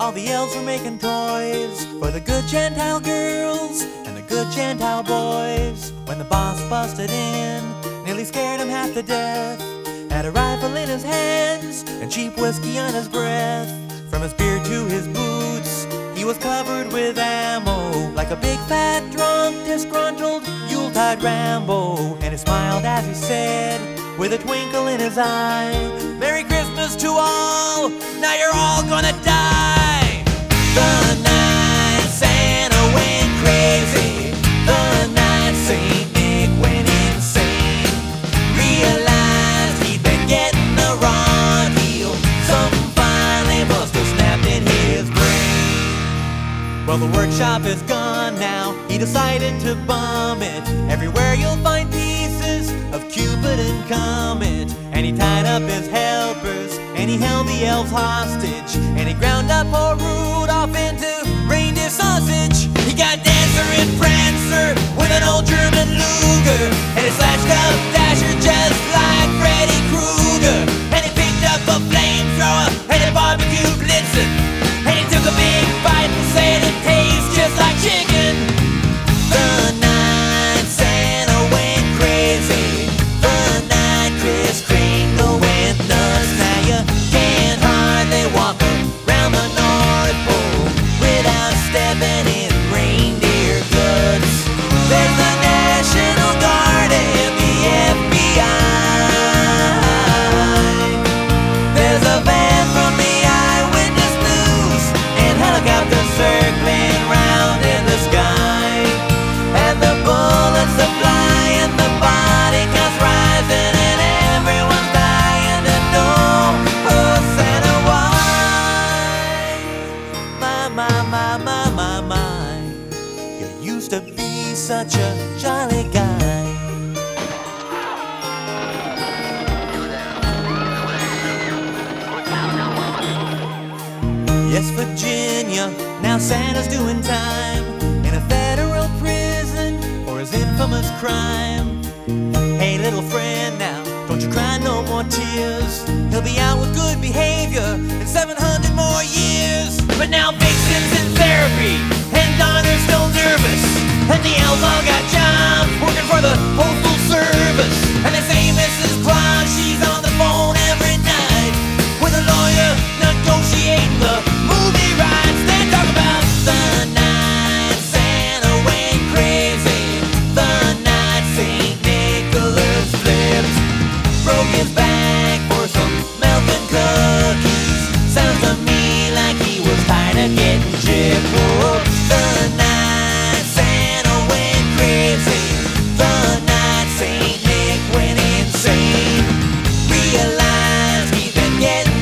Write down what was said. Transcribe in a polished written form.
all the elves were making toys for the good Gentile girls and the good Gentile boys. When the boss busted in, nearly scared him half to death, had a rifle in his hands and cheap whiskey on his breath. From his beard to his boots, he was covered with ammo, like a big fat drunk, disgruntled Yuletide Rambo. And he smiled as he said, with a twinkle in his eye, "Merry Christmas to all, now you're all gonna die." The night Santa went crazy, the night Saint Nick went insane, realized he'd been getting the raw deal. Something finally must have snapped in his brain. Well, the workshop is gone now, he decided to bomb it. Everywhere you'll find pieces of Cupid and Comet. And he tied up his helpers, and he held the elves hostage, and he ground up poor Rudolph into reindeer sausage. He got Dancer and Prancer with an old German Luger, and he slashed up Dasher just like Freddy Krueger. And he picked up a flamethrower, and he barbecued Blitzen, and he took a big bite and said it tastes just like chicken. The night Santa went crazy, the night Kris Kringle went nuts. Now you can't hardly walk around the North Pole without stepping in reindeer guts. There's the National Guard and the FBI. There's a van from the Eyewitness News and helicopters circling round in the sky. And the bullets are flying, the body counts rising, and everyone's dying to know, oh Santa, why? My, you used to be such a jolly guy. Yes, Virginia, now Santa's doing time in a federal prison for his infamous crime. Hey, little friend, now don't you cry no more tears. He'll be out with good behavior in 700 more years. But now Vixen's in therapy and Donner's still nervous, and the elves all got jobs working for the Postal Service. And they say Mrs. Claus, she's on the phone every night with a lawyer negotiating the movie rights. They talk about the night Santa went crazy, the night St. Nicholas flipped, broke his back for some milk and cookies. Sounds to me like he was tired of getting gypped. Oh, the night Santa went crazy, the night St. Nick went insane, realized he's been getting